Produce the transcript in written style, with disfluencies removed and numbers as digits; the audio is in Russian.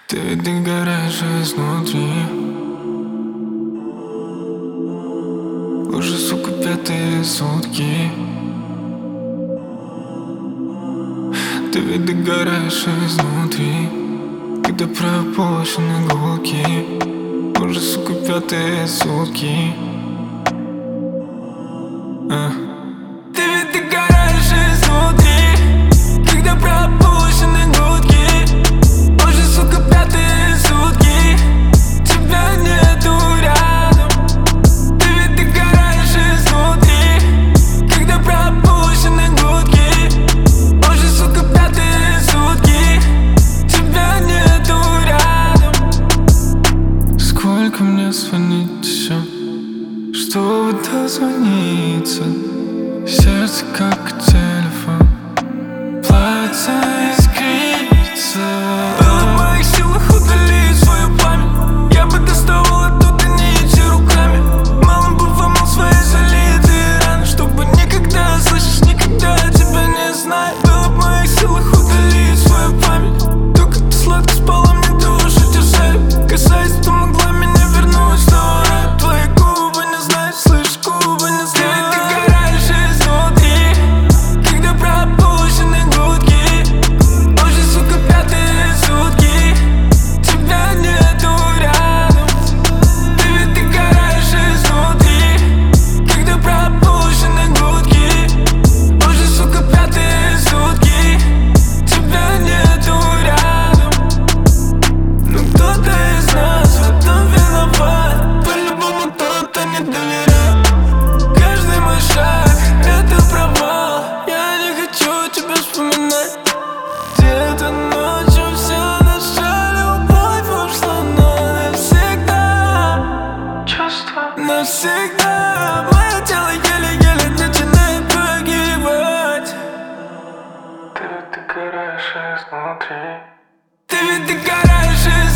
Ты ведь догораешь изнутри. Уже, сука, пятые сутки. Ты ведь догораешь изнутри, когда пропущены гулки. Уже, сука, пятые сутки. Ты ведь догораешь изнутри, когда пропущены гудки. Уже, сука, пятые сутки. Тебя нету рядом. Ты ведь догораешь изнутри, когда пропущены гудки. Уже, сука, пятые сутки. Тебя нету рядом. Сколько мне звонить еще, чтобы дозвониться? Сердце как телефон, плавится, искрится. Было в моих силах удалить свою память. Я бы доставал оттуда не эти руками. Мало бы вымыл свои залитые раны, чтобы никогда, слышишь, никогда тебя не знать. Было в моих силах удалить свою память. Только ты сладко спала, мне душу терзали. Касаясь, ты могла меня вернуть снова. Твои губы не знают, слышишь, губы не знают. Где-то ночью все начали, любовь ушла, но навсегда. Чувства навсегда. Мое тело еле-еле начинает погибать. Ты ведь догораешь изнутри. Ты ведь догораешь изнутри.